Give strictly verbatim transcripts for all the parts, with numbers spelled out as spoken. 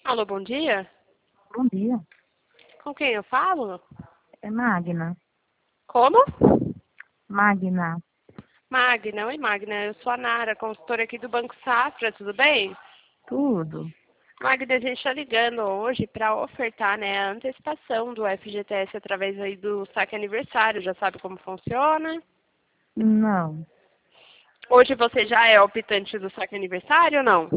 Alô, bom dia? Bom dia. Com quem eu falo? É Magna. Como? Magna. Magna, oi Magna, eu sou a Nara, consultora aqui do Banco Safra, tudo bem? Tudo. Magna, a gente está ligando hoje para ofertar, né, a antecipação do F G T S através aí do saque aniversário, já sabe como funciona? Não. Hoje você já é optante do saque aniversário ou não?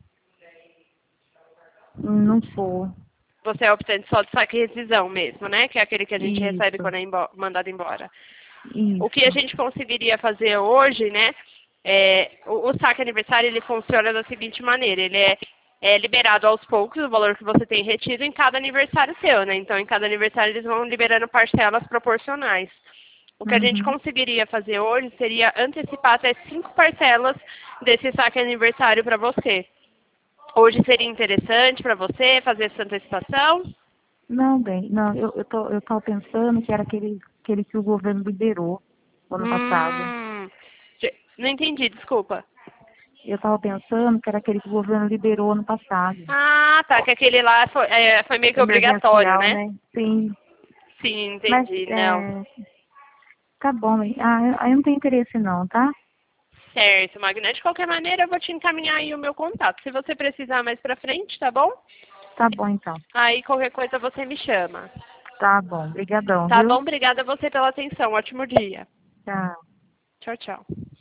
Não sou. Você é optante só do saque e rescisão mesmo, né? Que é aquele que a gente recebe Isso. quando é embo- mandado embora. O que a Isso. gente conseguiria fazer hoje, né? É, o, o saque aniversário ele funciona da seguinte maneira: ele é, é liberado aos poucos o valor que você tem retido em cada aniversário seu, né? Então, em cada aniversário eles vão liberando parcelas proporcionais. O que a gente Uhum. conseguiria fazer hoje seria antecipar até cinco parcelas desse saque aniversário para você. Hoje seria interessante para você fazer essa antecipação? Não, bem. Não, eu, eu, tô, eu tava pensando que era aquele, aquele que o governo liberou no ano passado. Hum, ge- não entendi, desculpa. Eu tava pensando que era aquele que o governo liberou ano passado. Ah, tá, que aquele lá foi, é, foi meio que obrigatório, Emergencial, né? né? Sim. Sim, Mas, entendi, não. é, tá bom. Ah, aí eu não tenho interesse não, tá? Certo, Magna. De qualquer maneira, eu vou te encaminhar aí o meu contato. Se você precisar mais pra frente, tá bom? Tá bom, então. Aí qualquer coisa você me chama. Tá bom. Obrigadão, Tá bom? viu? Obrigada a você pela atenção. Ótimo dia. Tchau. Tchau, tchau.